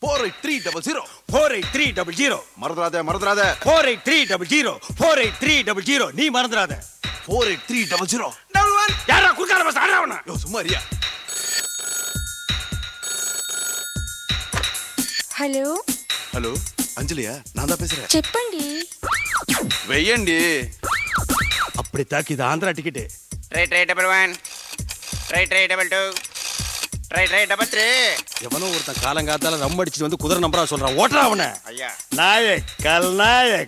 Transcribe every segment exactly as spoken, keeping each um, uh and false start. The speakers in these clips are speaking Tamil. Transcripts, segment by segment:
Four eight three double zero four eight three double zero மறந்துடாத மறந்துடாத four eight three double zero four eight three double zero நீ மறந்துடாத four eight three double zero double one யாரா குறுக்கால பஸ் ஆடுறவனா யோ சும்மா ரியா. హలో హలో అంజలియా நான் தான் பேசுறேன். చెప్పండి. వెయ్యండి. அப்படி தாக்கி இது Andhra ticket. Three three double one three three double two three three double three. எவனோ ஒருத்தன் காலங்காத்தால ரம் அடிச்சுட்டு வந்து குதிரை நம்பரா சொல்றான். ஓட்டுறா அவனை. ஐயா நாயக் கல்நாயக்.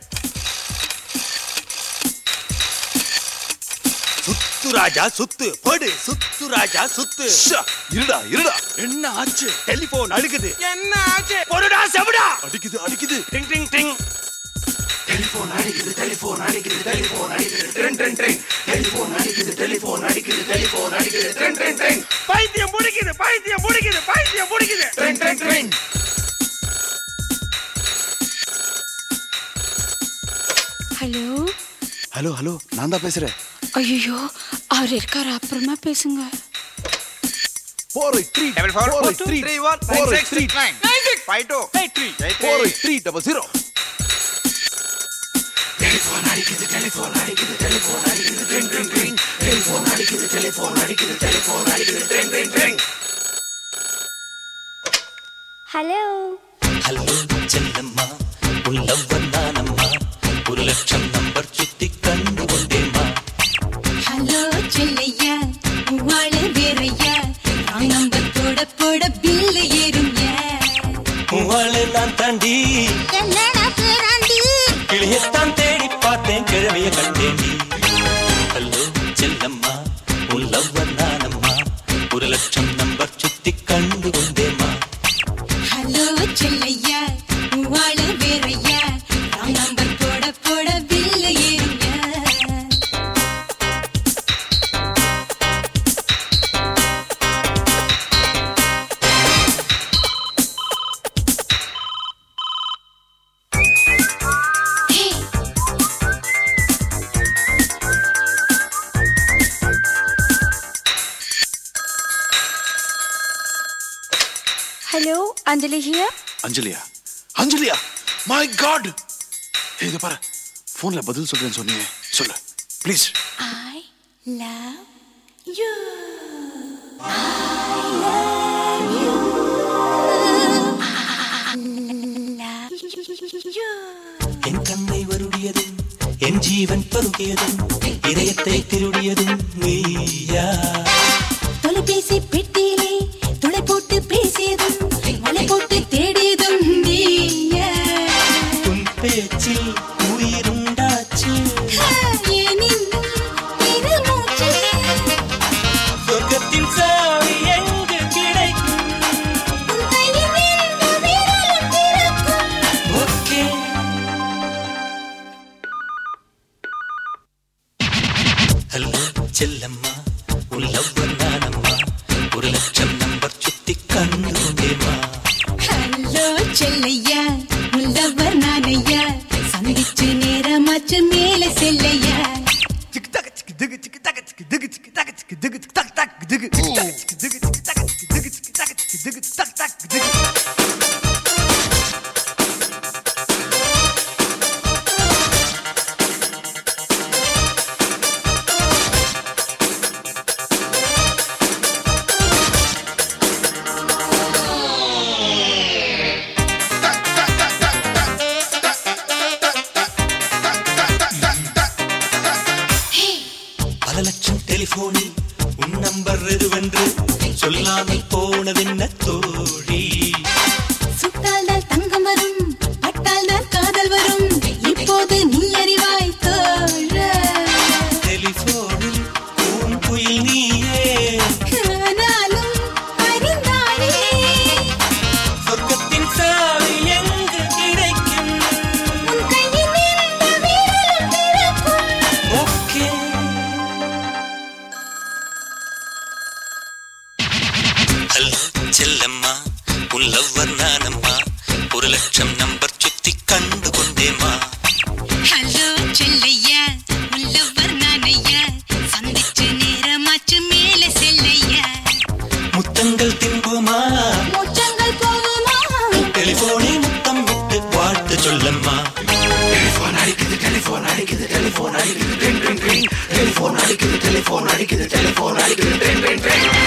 சுத்து ராஜா சுத்து போடு சுத்து ராஜா சுத்து. இருடா இருடா. என்ன ஆச்சு? டெலிபோன் அடிக்குது. என்ன ஆச்சு? போடுடா செவடா. அடிக்குது அடிக்குது. டிங் டிங் டிங். டெலிபோன் அடிக்குது டெலிபோன் அடிக்குது டெலிபோன் அடிக்குது ட்ரிங் ட்ரிங் ட்ரிங். டெலிபோன் அடிக்குது டெலிபோன் அடிக்குது டெலிபோன் அடிக்குது ட்ரிங் ட்ரிங் ட்ரிங். பைத்தியம் முடிக்குது பைத்தியம் முடிக்குது பைத்தியம் முடிக்குது. ட்ரிங் ட்ரிங் ட்ரிங். ஹலோ ஹலோ ஹலோ நான் தான் பேசுறேன். ஐயோ அவர் இருக்காரு, அப்புறமா பேசுங்க. Four eight three double four four eight three three one four nine eight three six nine nine six five two eight three four eight three double zero. Telephone అడిగింది టెలిఫోన్ అడిగింది టెలిఫోన్ అడిగింది డ్రింగ్ డ్రింగ్ డ్రింగ్. టెలిఫోన్ అడిగింది టెలిఫోన్ అడిగింది టెలిఫోన్ అడిగింది డ్రింగ్ డ్రింగ్ డ్రింగ్. ஹலோ ஹலோ செல்லம்மா உள்ளவன் நானம்மா ஒரு லட்சம் நம்பர் சுத்தி கண்டு கொண்டேம்மா. ஹலோ செல்லையா உவாள வேறையா நான் நம்பர் போட போட பில்லு ஏறும்யா. உவாளு நான் தாண்டி என்னடா பேராண்டி கிளியத்தான் தேடி பார்த்தேன் கிழமைய கண்டேண்டி. ஹலோ செல்லம்மா உள்ளவன் நானம்மா ஒரு லட்சம் நம்பர் சுத்தி கண்டு கொண்டேம்மா. ஹலோ செல்லையா உவாள வேறையா நான் நம்பர் போட போட பில்லு ஏறும்யா. Hello Anjali here. அஞ்சலியா அஞ்சலியா மை காட். இது பாரு போன்ல பதில் சொல்றேன்னு சொன்னீங்க, சொல்லு please. I love you. I love you. I love you. என் கண்ணை வருடியதும் என் ஜீவன் பருகியதும் இதயத்தை திருடியதும் நீயா. தொலைபேசி பெட்டியிலே துளை போட்டு பேசியதும் மலை போட்டு தேடியதும் நீயா. உன் பேச்சில் உயிருண்டாச்சு எனினும் இது மூச்சு சொர்க்கத்தின் சாவி எங்கு கிடைக்கும். உன் கையில் இந்த விரலும் திறக்கும். ஓகே ஹலோ செல்லம்மா உள்ளவன் நானம்மா ஒரு லட்சம் நம்பர் சுத்தி கண்டு கொண்டேம்மா. ஹலோ செல்லையா உள்ளவர் நானையா சந்திச்சு நேரமாச்சு மேல செல்லையா. டிக் டக் டிக் டிக் டிக் டக் டிக் டிக் டிக் டக் டிக் டிக் டிக் டக் டக் டிக் டிக் டிக் டிக் டிக் டக் டிக் டிக் டக் டிக் டிக் டக் டக் டிக். டெலிபோனில் முத்தம் விட்டு வாழ்த்து சொல்லம்மா. டெலிபோன் அடிக்குது டெலிபோன் அடிக்குது டெலிபோன் அடிக்குது ட்ரிங் ட்ரிங் ட்ரிங் டெலிபோன் அடிக்குது டெலிபோன் அடிக்குது டெலிபோன் அடிக்குது ட்ரிங் ட்ரிங் ட்ரிங்